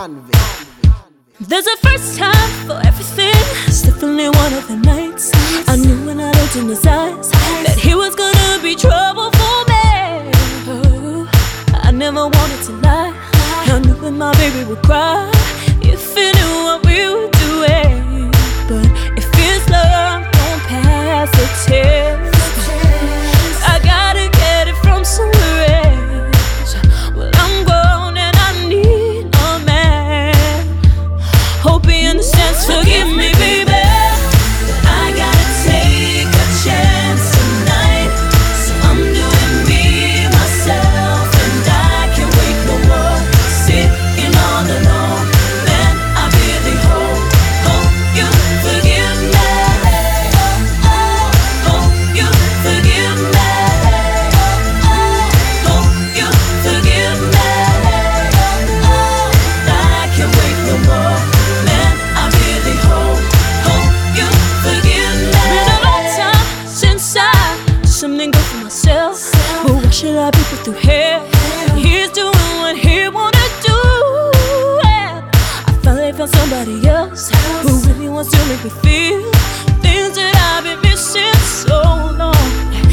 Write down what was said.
There's a first time for everything. It's definitely one of the nights I knew when I looked in his eyes that he was gonna be trouble for me. Oh, I never wanted to lie. I knew that my baby would cry if he knew what we were doing. But if his love don't pass the test, I gotta get it from somewhere else. Well, I'm grown and I need a man. Hope he understands. Forgive me, baby. I gotta take a chance tonight. So I'm doing me, myself, and I can't wait no more. Sitting all alone, man, I really hope you forgive me. Hope you forgive me. Hope you forgive me. I can't wait no more. Man, I really hope you forgive me. Been a long time since I did something good for myself, but why should I be put through hell? He's doing what he wanna do, and I finally found somebody else who really wants to make me feel things that I've been missing so long.